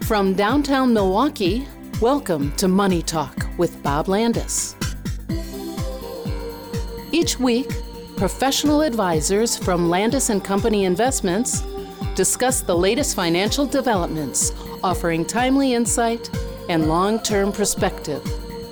From downtown Milwaukee, welcome to Money Talk with Bob Landis. Each week, professional advisors from Landis & Company Investments discuss the latest financial developments, offering timely insight and long-term perspective.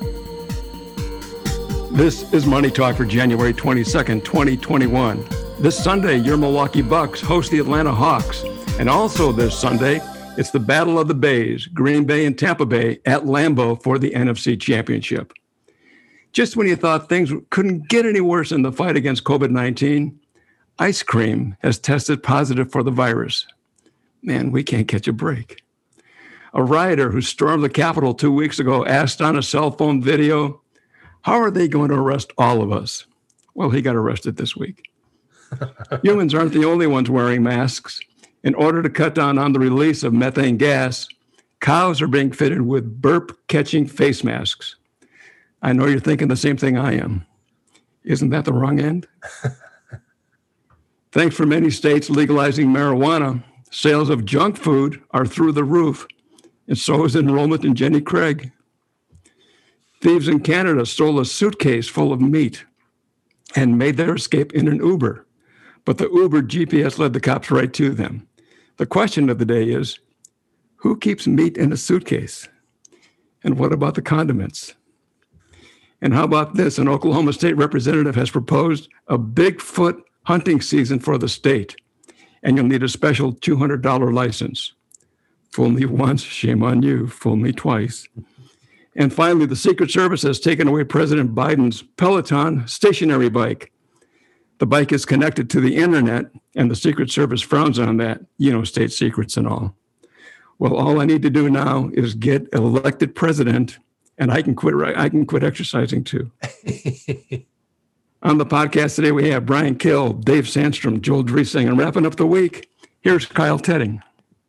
This is Money Talk for January 22nd, 2021. This Sunday, your Milwaukee Bucks host the Atlanta Hawks. And also this Sunday, it's the Battle of the Bays, Green Bay and Tampa Bay at Lambeau for the NFC Championship. Just when you thought things couldn't get any worse in the fight against COVID-19, ice cream has tested positive for the virus. Man, we can't catch a break. A rioter who stormed the Capitol 2 weeks ago asked on a cell phone video, "How are they going to arrest all of us?" Well, he got arrested this week. Humans aren't the only ones wearing masks. In order to cut down on the release of methane gas, cows are being fitted with burp-catching face masks. I know you're thinking the same thing I am. Isn't that the wrong end? Thanks for many states legalizing marijuana, sales of junk food are through the roof, and so is enrollment in Jenny Craig. Thieves in Canada stole a suitcase full of meat and made their escape in an Uber, but the Uber GPS led the cops right to them. The question of the day is, who keeps meat in a suitcase? And what about the condiments? And how about this? An Oklahoma state representative has proposed a Bigfoot hunting season for the state, and you'll need a special $200 license. Fool me once, shame on you. Fool me twice. And finally, the Secret Service has taken away President Biden's Peloton stationary bike. The bike is connected to the internet, and the Secret Service frowns on that, state secrets and all. Well, all I need to do now is get elected president, and I can quit exercising too. On the podcast today, we have Brian Kill, Dave Sandstrom, Joel Driesing, and wrapping up the week, here's Kyle Tedding.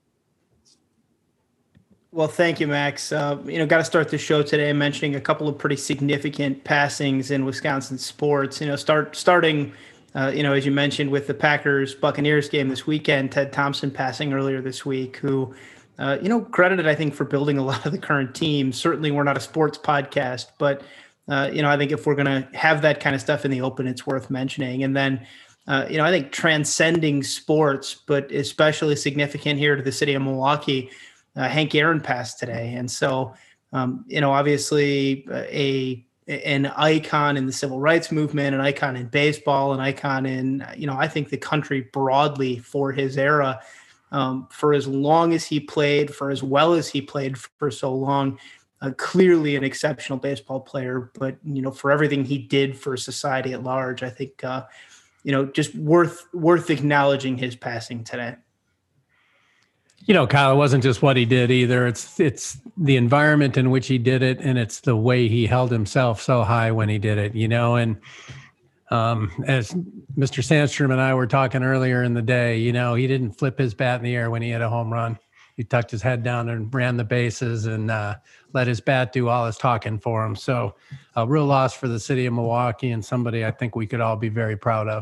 Well, thank you, Max. Got to start the show today mentioning a couple of pretty significant passings in Wisconsin sports. Starting, as you mentioned, with the Packers-Buccaneers game this weekend, Ted Thompson passing earlier this week, who, credited, I think, for building a lot of the current team. Certainly, we're not a sports podcast, but, I think if we're going to have that kind of stuff in the open, it's worth mentioning. And then, I think transcending sports, but especially significant here to the city of Milwaukee, Hank Aaron passed today. And so, obviously an icon in the civil rights movement, an icon in baseball, an icon in, I think the country broadly for his era, for as long as he played, for as well as he played for so long, clearly an exceptional baseball player, but, for everything he did for society at large, I think, just worth acknowledging his passing today. Kyle, it wasn't just what he did either. It's the environment in which he did it, and it's the way he held himself so high when he did it, And as Mr. Sandstrom and I were talking earlier in the day, he didn't flip his bat in the air when he hit a home run. He tucked his head down and ran the bases and let his bat do all his talking for him. So a real loss for the city of Milwaukee, and somebody I think we could all be very proud of.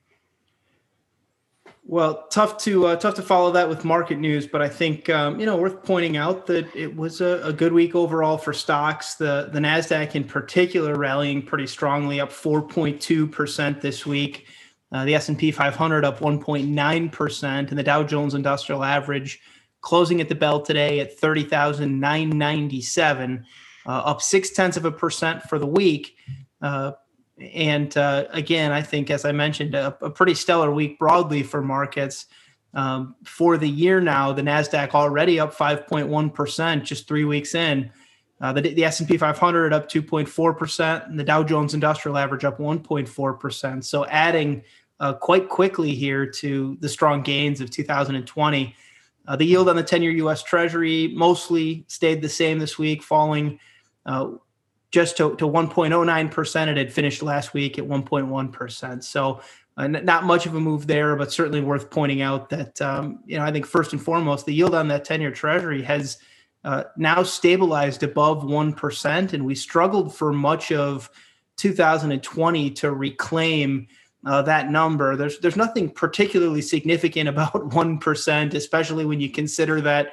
Well, tough to follow that with market news, but I think, worth pointing out that it was a good week overall for stocks. The NASDAQ in particular rallying pretty strongly, up 4.2% this week. The S&P 500 up 1.9%, and the Dow Jones Industrial Average closing at the bell today at 30,997, up 0.6% for the week. And again, I think, as I mentioned, a pretty stellar week broadly for markets. For the year now, the NASDAQ already up 5.1% just 3 weeks in. The S&P 500 up 2.4%, and the Dow Jones Industrial Average up 1.4%. So adding quite quickly here to the strong gains of 2020. The yield on the 10-year U.S. Treasury mostly stayed the same this week, falling just to 1.09%. It had finished last week at 1.1%. So not much of a move there, but certainly worth pointing out that, I think first and foremost, the yield on that 10-year Treasury has now stabilized above 1%. And we struggled for much of 2020 to reclaim that number. There's nothing particularly significant about 1%, especially when you consider that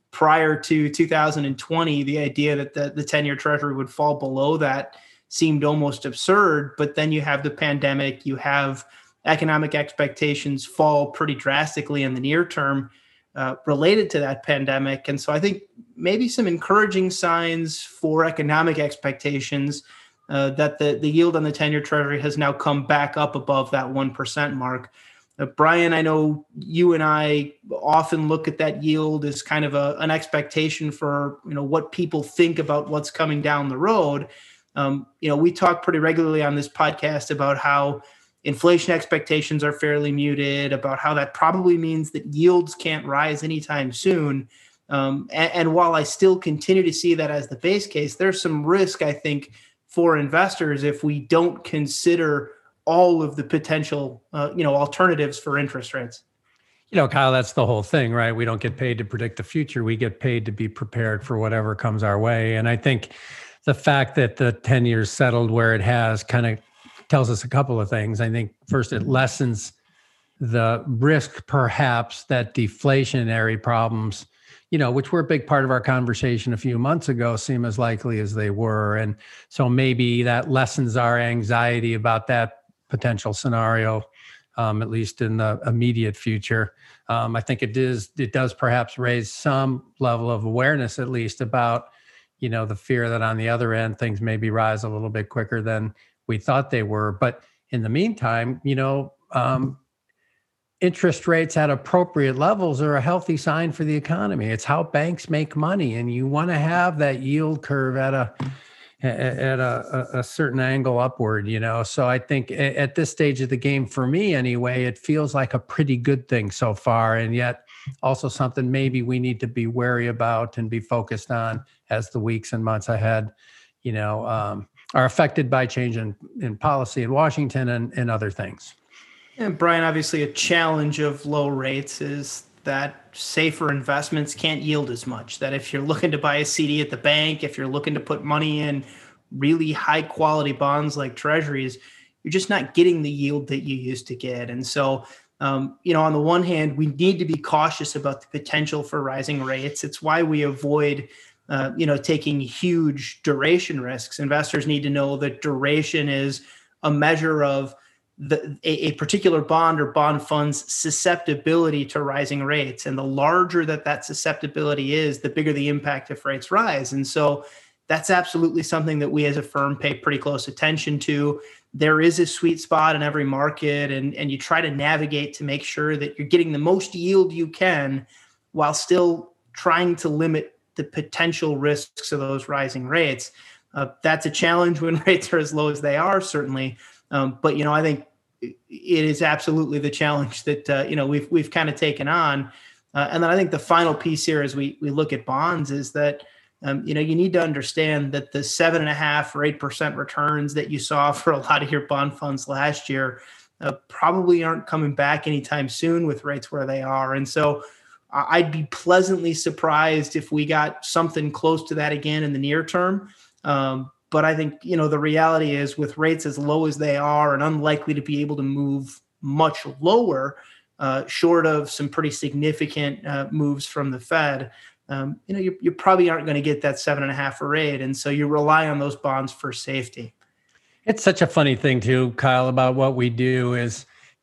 prior to 2020, the idea that the 10-year treasury would fall below that seemed almost absurd. But then you have the pandemic, you have economic expectations fall pretty drastically in the near term related to that pandemic. And so I think maybe some encouraging signs for economic expectations that the yield on the 10-year treasury has now come back up above that 1% mark. Brian, I know you and I often look at that yield as kind of an expectation for, what people think about what's coming down the road. We talk pretty regularly on this podcast about how inflation expectations are fairly muted, about how that probably means that yields can't rise anytime soon. And while I still continue to see that as the base case, there's some risk, I think, for investors if we don't consider all of the potential, alternatives for interest rates. Kyle, that's the whole thing, right? We don't get paid to predict the future. We get paid to be prepared for whatever comes our way. And I think the fact that the 10 years settled where it has kind of tells us a couple of things. I think first, it lessens the risk, perhaps, that deflationary problems, which were a big part of our conversation a few months ago, seem as likely as they were. And so maybe that lessens our anxiety about that potential scenario, at least in the immediate future. I think it does perhaps raise some level of awareness, at least, about, the fear that on the other end, things maybe rise a little bit quicker than we thought they were. But in the meantime, interest rates at appropriate levels are a healthy sign for the economy. It's how banks make money, and you want to have that yield curve at a certain angle upward, So I think at this stage of the game, for me anyway, it feels like a pretty good thing so far, and yet also something maybe we need to be wary about and be focused on as the weeks and months ahead, are affected by change in policy in Washington and other things. And Brian, obviously a challenge of low rates is that safer investments can't yield as much. That if you're looking to buy a CD at the bank, if you're looking to put money in really high quality bonds like treasuries, you're just not getting the yield that you used to get. And so, on the one hand, we need to be cautious about the potential for rising rates. It's why we avoid, taking huge duration risks. Investors need to know that duration is a measure of a particular bond or bond fund's susceptibility to rising rates. And the larger that susceptibility is, the bigger the impact if rates rise. And so that's absolutely something that we as a firm pay pretty close attention to. There is a sweet spot in every market, and you try to navigate to make sure that you're getting the most yield you can while still trying to limit the potential risks of those rising rates. That's a challenge when rates are as low as they are, certainly. But I think it is absolutely the challenge that we've kind of taken on. And then I think the final piece here, as we look at bonds, is that you need to understand that the 7.5% or 8% returns that you saw for a lot of your bond funds last year probably aren't coming back anytime soon with rates where they are. And so I'd be pleasantly surprised if we got something close to that again in the near term. But I think, the reality is with rates as low as they are and unlikely to be able to move much lower, short of some pretty significant moves from the Fed, you probably aren't going to get that 7.5 or 8. And so you rely on those bonds for safety. It's such a funny thing too, Kyle, about what we do is,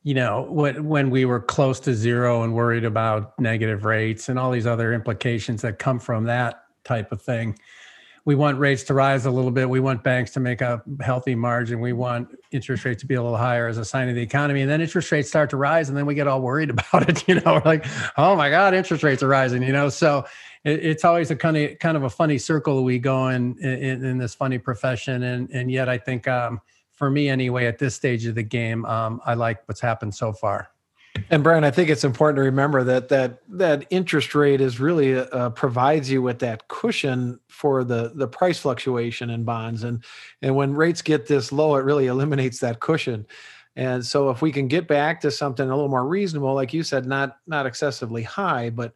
when we were close to zero and worried about negative rates and all these other implications that come from that type of thing, we want rates to rise a little bit. We want banks to make a healthy margin. We want interest rates to be a little higher as a sign of the economy. And then interest rates start to rise, and then we get all worried about it. We're like, oh my God, interest rates are rising. So it's always a kind of a funny circle we go in this funny profession. And yet I think for me anyway, at this stage of the game, I like what's happened so far. And Brian, I think it's important to remember that interest rate is really provides you with that cushion for the price fluctuation in bonds. And when rates get this low, it really eliminates that cushion. And so if we can get back to something a little more reasonable, like you said, not excessively high, but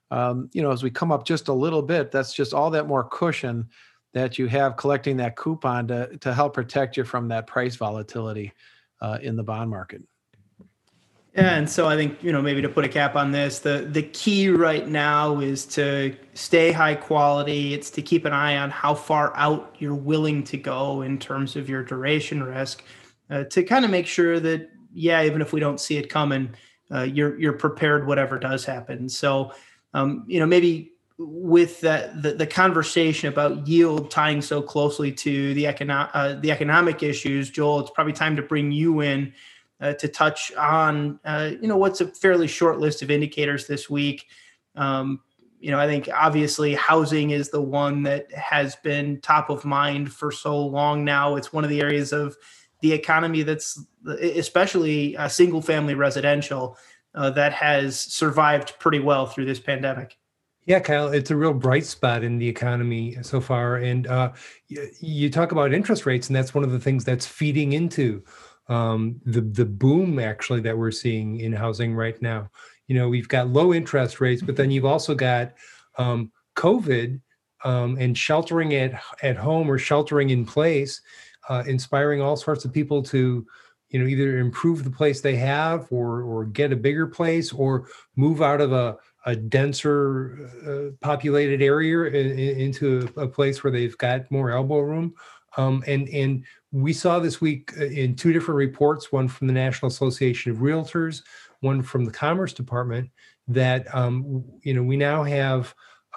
as we come up just a little bit, that's just all that more cushion that you have collecting that coupon to help protect you from that price volatility in the bond market. Yeah, and so I think, maybe to put a cap on this, the key right now is to stay high quality. It's to keep an eye on how far out you're willing to go in terms of your duration risk, to kind of make sure that, yeah, even if we don't see it coming, you're prepared whatever does happen. So, maybe with that, the conversation about yield tying so closely to the economic issues, Joel, it's probably time to bring you in to touch on, what's a fairly short list of indicators this week. I think obviously housing is the one that has been top of mind for so long now. It's one of the areas of the economy that's, especially single family residential, that has survived pretty well through this pandemic. Yeah, Kyle, it's a real bright spot in the economy so far. And you talk about interest rates, and that's one of the things that's feeding into the boom actually that we're seeing in housing right now. We've got low interest rates, but then you've also got COVID and sheltering at home or sheltering in place, inspiring all sorts of people to, either improve the place they have or get a bigger place or move out of a denser populated area into a place where they've got more elbow room. And we saw this week in two different reports, one from the National Association of Realtors, one from the Commerce Department, that we now have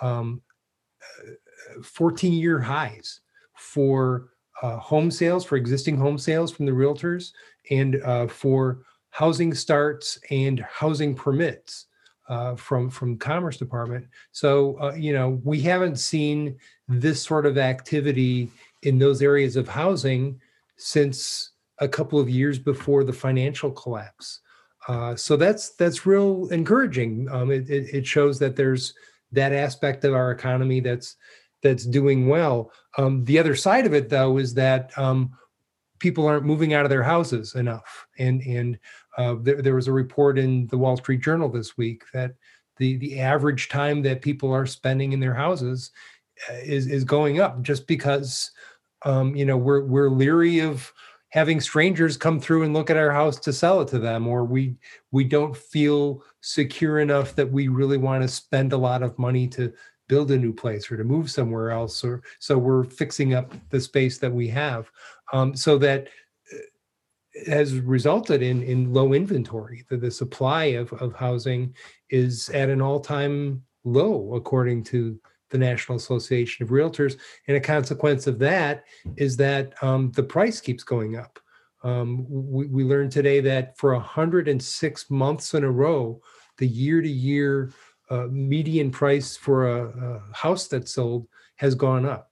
14-year highs for home sales, for existing home sales from the realtors, and for housing starts and housing permits from Commerce Department. So we haven't seen this sort of activity in those areas of housing since a couple of years before the financial collapse. So that's real encouraging. It shows that there's that aspect of our economy that's doing well. The other side of it, though, is that people aren't moving out of their houses enough. And there was a report in the Wall Street Journal this week that the average time that people are spending in their houses is going up, just because we're leery of having strangers come through and look at our house to sell it to them, or we don't feel secure enough that we really want to spend a lot of money to build a new place or to move somewhere else, or so we're fixing up the space that we have. So that has resulted in low inventory. The supply of housing is at an all-time low, according to the National Association of Realtors. And a consequence of that is that the price keeps going up. We learned today that for 106 months in a row, the year-to-year median price for a house that's sold has gone up.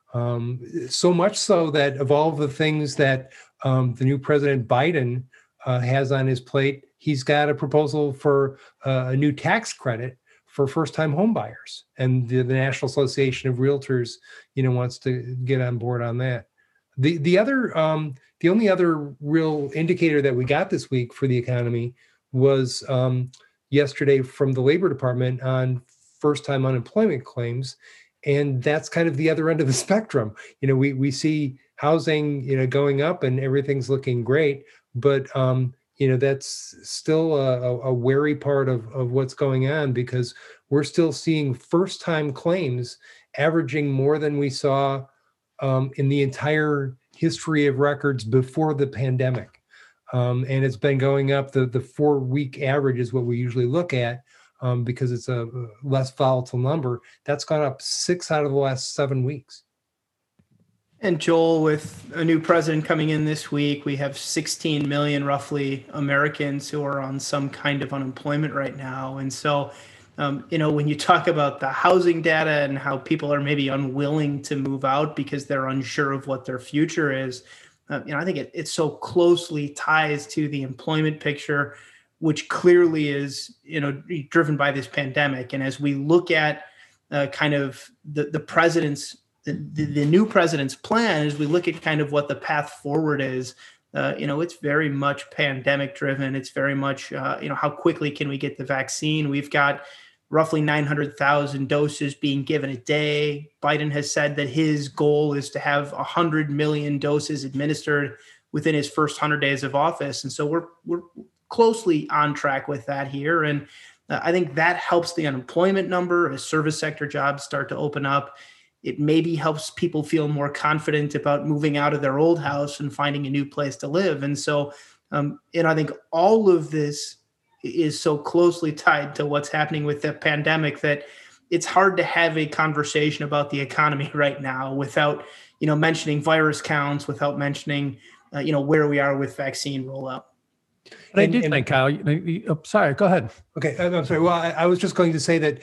So much so that of all the things that the new President Biden has on his plate, he's got a proposal for a new tax credit for first-time home buyers. And the National Association of Realtors, wants to get on board on that. The only other real indicator that we got this week for the economy was yesterday from the Labor Department on first-time unemployment claims. And that's kind of the other end of the spectrum. We see housing, going up and everything's looking great, but that's still a wary part of what's going on, because we're still seeing first-time claims averaging more than we saw in the entire history of records before the pandemic. And it's been going up. The 4-week average is what we usually look at, because it's a less volatile number. That's gone up 6 out of the last 7 weeks. And Joel, with a new president coming in this week, we have 16 million roughly Americans who are on some kind of unemployment right now. And so, when you talk about the housing data and how people are maybe unwilling to move out because they're unsure of what their future is, I think it so closely ties to the employment picture, which clearly is, driven by this pandemic. And as we look at kind of the president's, the new president's plan, as we look at kind of what the path forward is, it's very much pandemic driven. It's very much, how quickly can we get the vaccine? We've got roughly 900,000 doses being given a day. Biden has said that his goal is to have 100 million doses administered within his first 100 days of office. And so we're closely on track with that here. And I think that helps the unemployment number as service sector jobs start to open up. It maybe helps people feel more confident about moving out of their old house and finding a new place to live. And so, I think all of this is so closely tied to what's happening with the pandemic that it's hard to have a conversation about the economy right now without, mentioning virus counts, without mentioning, where we are with vaccine rollout. But I do think, Kyle, sorry, go ahead. Okay, I'm sorry. Well, I was just going to say that,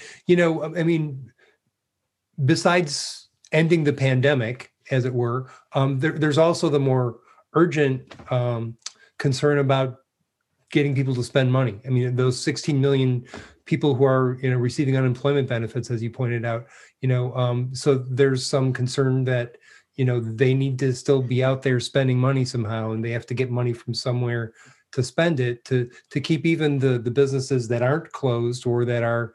besides ending the pandemic, as it were, there's also the more urgent concern about getting people to spend money. I mean, those 16 million people who are, receiving unemployment benefits, as you pointed out, so there's some concern that, they need to still be out there spending money somehow, and they have to get money from somewhere to spend it to keep even the businesses that aren't closed or that are,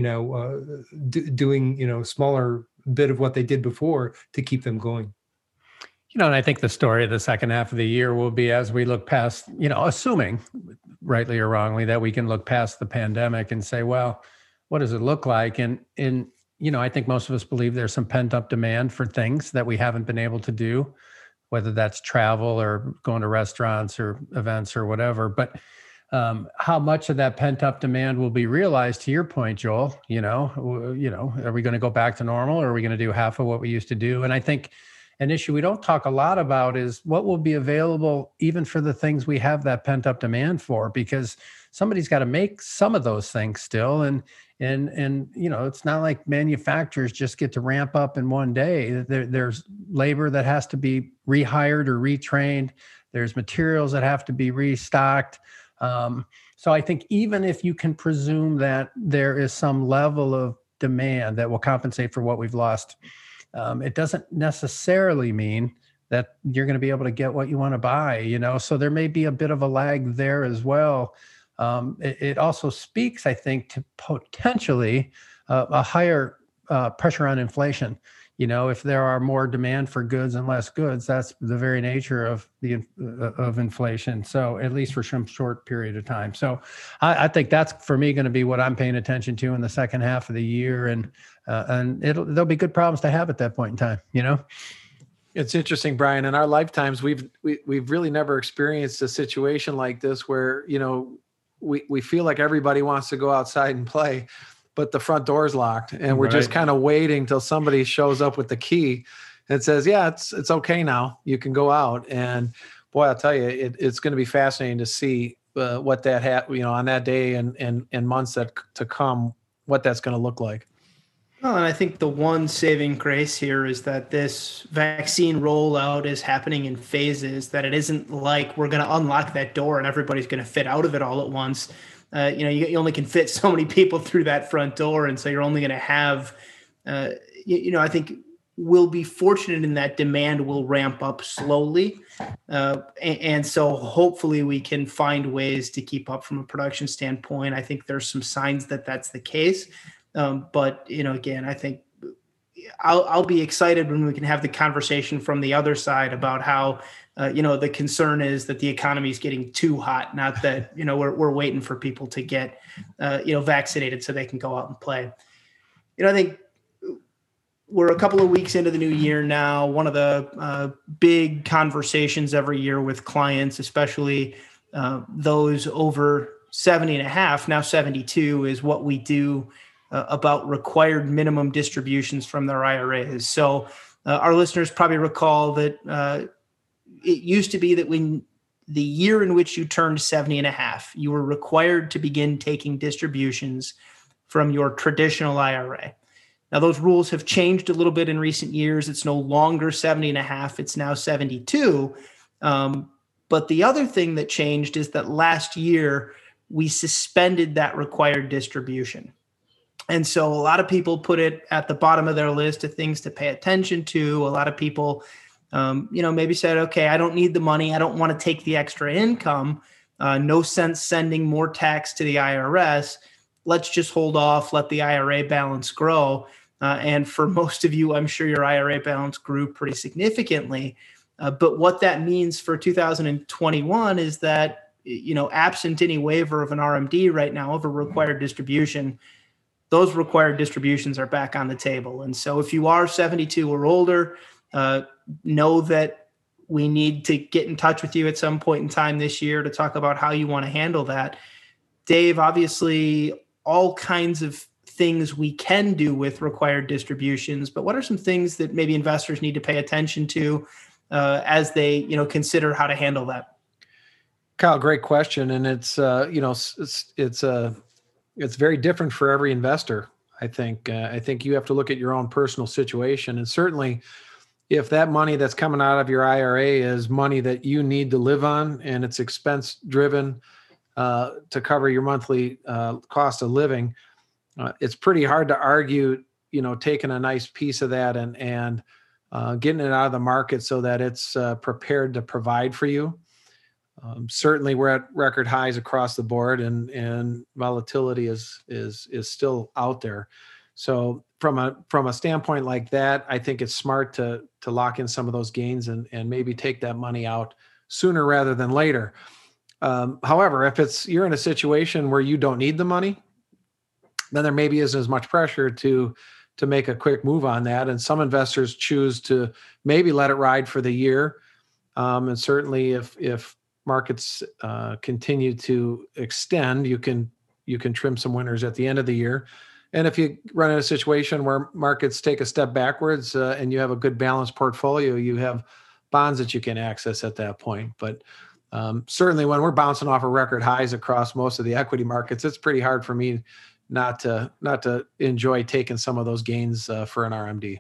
doing, smaller bit of what they did before to keep them going. And I think the story of the second half of the year will be as we look past, assuming rightly or wrongly that we can look past the pandemic and say, well, what does it look like? And I think most of us believe there's some pent up demand for things that we haven't been able to do, whether that's travel or going to restaurants or events or whatever. But how much of that pent up demand will be realized, to your point, Joel, are we going to go back to normal, or are we going to do half of what we used to do? And I think an issue we don't talk a lot about is what will be available even for the things we have that pent up demand for, because somebody's got to make some of those things still. And it's not like manufacturers just get to ramp up in one day. There's labor that has to be rehired or retrained. There's materials that have to be restocked. So I think even if you can presume that there is some level of demand that will compensate for what we've lost, it doesn't necessarily mean that you're going to be able to get what you want to buy, so there may be a bit of a lag there as well. It also speaks, I think, to potentially a higher pressure on inflation. If there are more demand for goods and less goods, that's the very nature of of inflation. So at least for some short period of time. So I think that's, for me, going to be what I'm paying attention to in the second half of the year, and there'll be good problems to have at that point in time. It's interesting, Brian. In our lifetimes, we've really never experienced a situation like this where we feel like everybody wants to go outside and play, but the front door is locked, and we're just kind of waiting till somebody shows up with the key and says, yeah, it's okay now, you can go out. And boy, I'll tell you, it's going to be fascinating to see what that on that day and months to come, what that's going to look like. Well, and I think the one saving grace here is that this vaccine rollout is happening in phases, that it isn't like we're going to unlock that door and everybody's going to fit out of it all at once. You only can fit so many people through that front door. And so you're only going to have, I think we'll be fortunate in that demand will ramp up slowly. And so hopefully we can find ways to keep up from a production standpoint. I think there's some signs that that's the case. But again, I think I'll be excited when we can have the conversation from the other side about how, the concern is that the economy is getting too hot, not that, we're waiting for people to get, vaccinated so they can go out and play. I think we're a couple of weeks into the new year now. One of the big conversations every year with clients, especially those over 70 and a half, now 72, is what we do about required minimum distributions from their IRAs. So our listeners probably recall that it used to be that when the year in which you turned 70 and a half, you were required to begin taking distributions from your traditional IRA. Now, those rules have changed a little bit in recent years. It's no longer 70 and a half. It's now 72. But the other thing that changed is that last year we suspended that required distribution. And so a lot of people put it at the bottom of their list of things to pay attention to. A lot of people, maybe said, okay, I don't need the money. I don't want to take the extra income. No sense sending more tax to the IRS. Let's just hold off, let the IRA balance grow. And for most of you, I'm sure your IRA balance grew pretty significantly. But what that means for 2021 is that absent any waiver of an RMD right now of a required distribution, those required distributions are back on the table. And so if you are 72 or older, know that we need to get in touch with you at some point in time this year to talk about how you want to handle that. Dave, obviously all kinds of things we can do with required distributions, but what are some things that maybe investors need to pay attention to as they, consider how to handle that? Kyle, great question. And it's very different for every investor. I think you have to look at your own personal situation. And certainly if that money that's coming out of your IRA is money that you need to live on and it's expense driven to cover your monthly cost of living, it's pretty hard to argue, taking a nice piece of that and getting it out of the market so that it's prepared to provide for you. Certainly we're at record highs across the board and volatility is still out there. So from a standpoint like that, I think it's smart to lock in some of those gains and maybe take that money out sooner rather than later. However, if you're in a situation where you don't need the money, then there maybe isn't as much pressure to make a quick move on that. And some investors choose to maybe let it ride for the year. And certainly if markets continue to extend, you can trim some winners at the end of the year. And if you run in a situation where markets take a step backwards and you have a good balanced portfolio, you have bonds that you can access at that point. But certainly when we're bouncing off of record highs across most of the equity markets, it's pretty hard for me not to enjoy taking some of those gains for an RMD.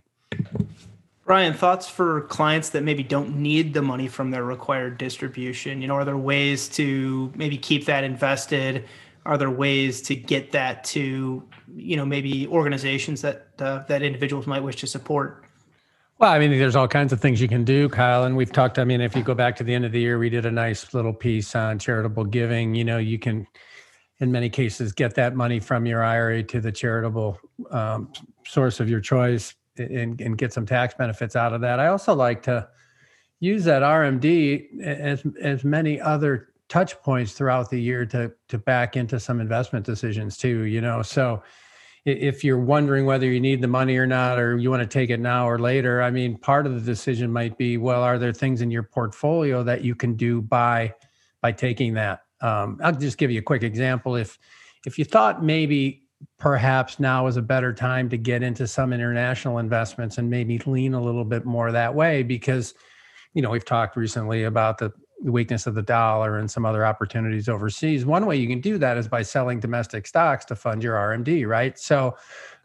Brian, thoughts for clients that maybe don't need the money from their required distribution? Are there ways to maybe keep that invested? Are there ways to get that to, maybe organizations that individuals might wish to support? Well, I mean, there's all kinds of things you can do, Kyle. And we've talked, if you go back to the end of the year, we did a nice little piece on charitable giving. You can, in many cases, get that money from your IRA to the charitable source of your choice and get some tax benefits out of that. I also like to use that RMD as many other touch points throughout the year to back into some investment decisions too, So if you're wondering whether you need the money or not, or you want to take it now or later, part of the decision might be, well, are there things in your portfolio that you can do by taking that? I'll just give you a quick example. If you thought maybe perhaps now is a better time to get into some international investments and maybe lean a little bit more that way, because, we've talked recently about the weakness of the dollar and some other opportunities overseas. One way you can do that is by selling domestic stocks to fund your RMD, right? So,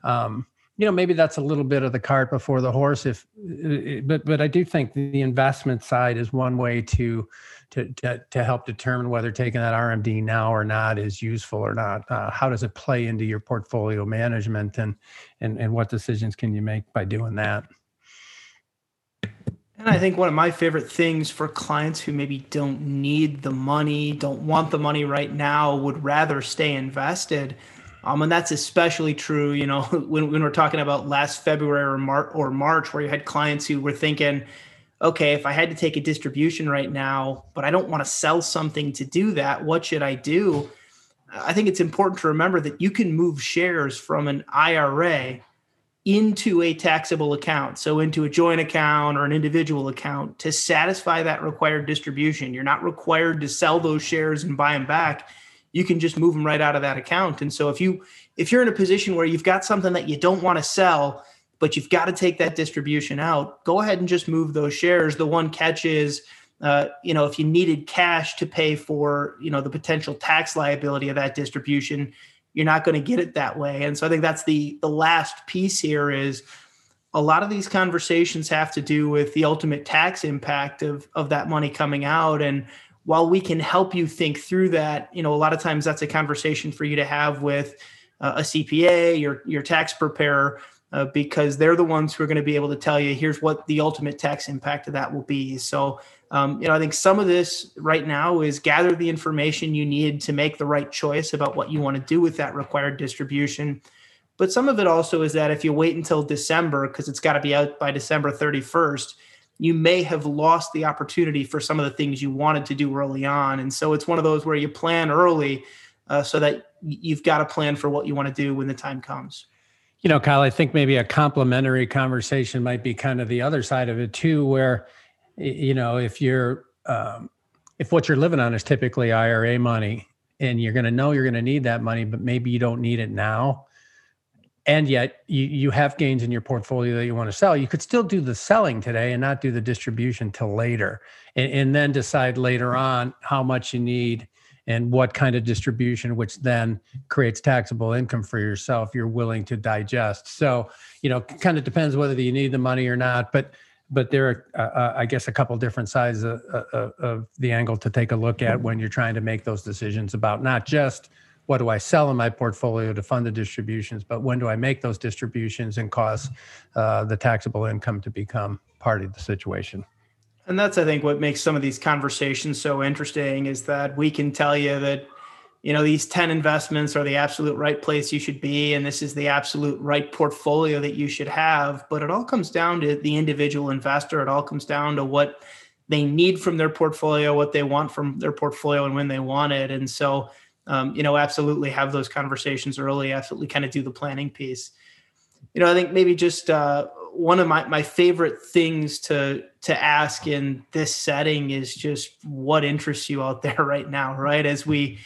maybe that's a little bit of the cart before the horse. But I do think the investment side is one way to help determine whether taking that RMD now or not is useful or not. How does it play into your portfolio management, and what decisions can you make by doing that? And I think one of my favorite things for clients who maybe don't need the money, don't want the money right now, would rather stay invested. And that's especially true, when we're talking about last February or March, where you had clients who were thinking, okay, if I had to take a distribution right now, but I don't want to sell something to do that, what should I do? I think it's important to remember that you can move shares from an IRA into a taxable account, so into a joint account or an individual account, to satisfy that required distribution. You're not required to sell those shares and buy them back. You can just move them right out of that account. And so if you're in a position where you've got something that you don't want to sell, but you've got to take that distribution out, go ahead and just move those shares. The one catch is, if you needed cash to pay for, the potential tax liability of that distribution, you're not going to get it that way. And so I think that's the last piece here. Is a lot of these conversations have to do with the ultimate tax impact of that money coming out. And while we can help you think through that, a lot of times that's a conversation for you to have with a CPA, your tax preparer, because they're the ones who are going to be able to tell you, here's what the ultimate tax impact of that will be. So, I think some of this right now is gather the information you need to make the right choice about what you want to do with that required distribution. But some of it also is that if you wait until December, because it's got to be out by December 31st, you may have lost the opportunity for some of the things you wanted to do early on. And so it's one of those where you plan early so that you've got a plan for what you want to do when the time comes. Kyle, I think maybe a complementary conversation might be kind of the other side of it too, where, if what you're living on is typically IRA money and you're going to need that money, but maybe you don't need it now. And yet you have gains in your portfolio that you want to sell. You could still do the selling today and not do the distribution till later, and then decide later on how much you need and what kind of distribution, which then creates taxable income for yourself, you're willing to digest. So, kind of depends whether you need the money or not. But there are, I guess, a couple different sides of the angle to take a look at when you're trying to make those decisions about not just what do I sell in my portfolio to fund the distributions, but when do I make those distributions and cause the taxable income to become part of the situation. And that's, I think, what makes some of these conversations so interesting is that we can tell you that, these 10 investments are the absolute right place you should be, and this is the absolute right portfolio that you should have. But it all comes down to the individual investor. It all comes down to what they need from their portfolio, what they want from their portfolio, and when they want it. And so, absolutely have those conversations early, absolutely kind of do the planning piece. I think maybe just one of my favorite things to ask in this setting is just what interests you out there right now, right? As we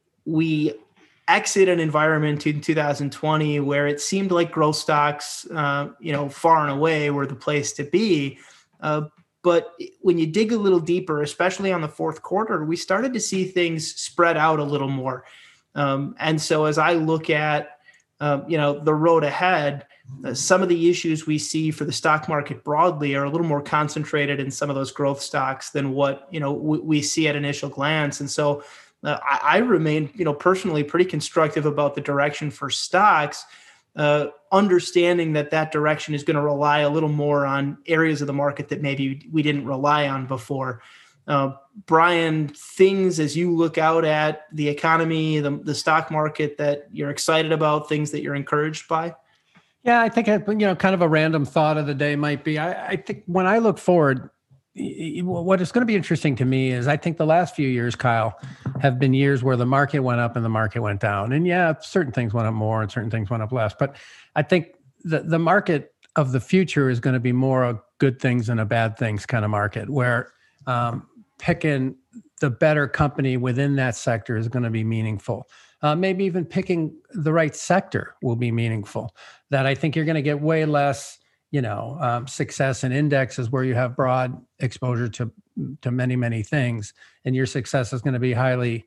exit an environment in 2020 where it seemed like growth stocks, far and away were the place to be. But when you dig a little deeper, especially on the fourth quarter, we started to see things spread out a little more. And so as I look at, the road ahead, some of the issues we see for the stock market broadly are a little more concentrated in some of those growth stocks than what, we see at initial glance. And so I remain, personally pretty constructive about the direction for stocks, understanding that direction is going to rely a little more on areas of the market that maybe we didn't rely on before. Brian, things as you look out at the economy, the stock market that you're excited about, things that you're encouraged by? Yeah, I think, kind of a random thought of the day might be, I think when I look forward, what is going to be interesting to me is I think the last few years, Kyle, have been years where the market went up and the market went down. And yeah, certain things went up more and certain things went up less. But I think the market of the future is going to be more a good things and a bad things kind of market where picking the better company within that sector is going to be meaningful. Maybe even picking the right sector will be meaningful. That I think you're going to get way less, success in indexes where you have broad exposure to many, many things, and your success is going to be highly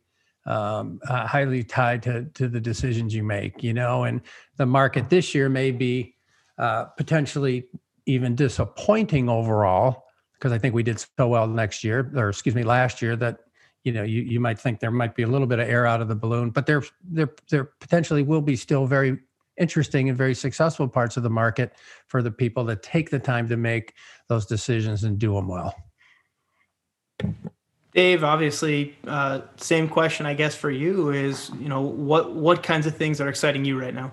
tied to the decisions you make. And the market this year may be potentially even disappointing overall because I think we did so well last year that. You might think there might be a little bit of air out of the balloon, but there potentially will be still very interesting and very successful parts of the market for the people that take the time to make those decisions and do them well. Dave, obviously, same question, I guess, for you is, what kinds of things are exciting you right now?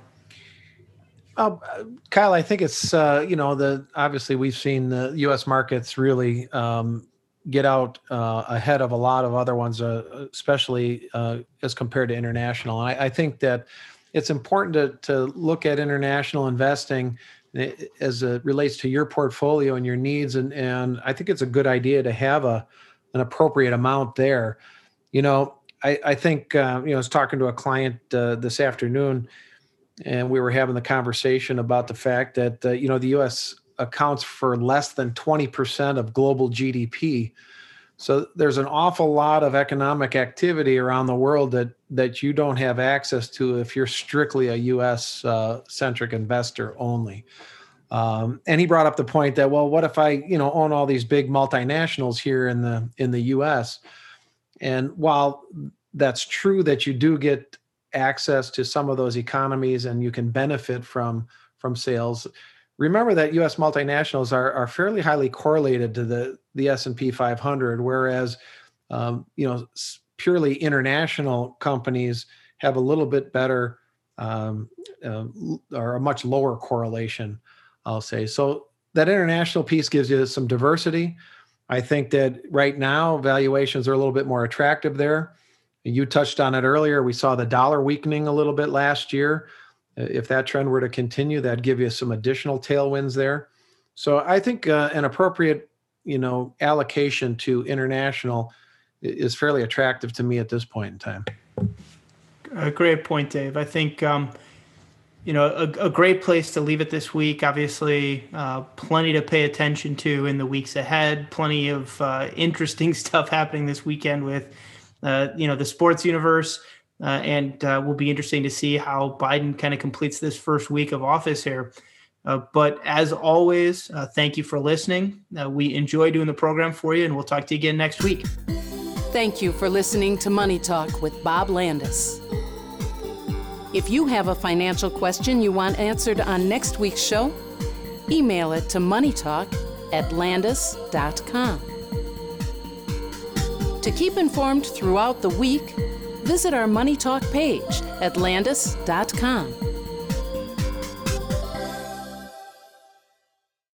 Kyle, I think it's, obviously we've seen the U.S. markets really get out ahead of a lot of other ones, especially as compared to international. And I think that it's important to look at international investing as it relates to your portfolio and your needs. And I think it's a good idea to have an appropriate amount there. I think, I was talking to a client this afternoon, and we were having the conversation about the fact that, the U.S. accounts for less than 20% of global GDP. So there's an awful lot of economic activity around the world that you don't have access to if you're strictly a U.S. Centric investor only. And he brought up the point that, well, what if I, own all these big multinationals here in the U.S.? And while that's true that you do get access to some of those economies and you can benefit from sales, remember that U.S. multinationals are fairly highly correlated to the S&P 500, whereas purely international companies have a little bit better or a much lower correlation, I'll say. So that international piece gives you some diversity. I think that right now valuations are a little bit more attractive there. You touched on it earlier. We saw the dollar weakening a little bit last year. If that trend were to continue, that'd give you some additional tailwinds there. So I think an appropriate, allocation to international is fairly attractive to me at this point in time. A great point, Dave. I think, a great place to leave it this week. Obviously, plenty to pay attention to in the weeks ahead. Plenty of interesting stuff happening this weekend with, the sports universe. And will be interesting to see how Biden kind of completes this first week of office here. But as always, thank you for listening. We enjoy doing the program for you, and we'll talk to you again next week. Thank you for listening to Money Talk with Bob Landis. If you have a financial question you want answered on next week's show, email it to moneytalk@landis.com. To keep informed throughout the week, visit our Money Talk page at landis.com.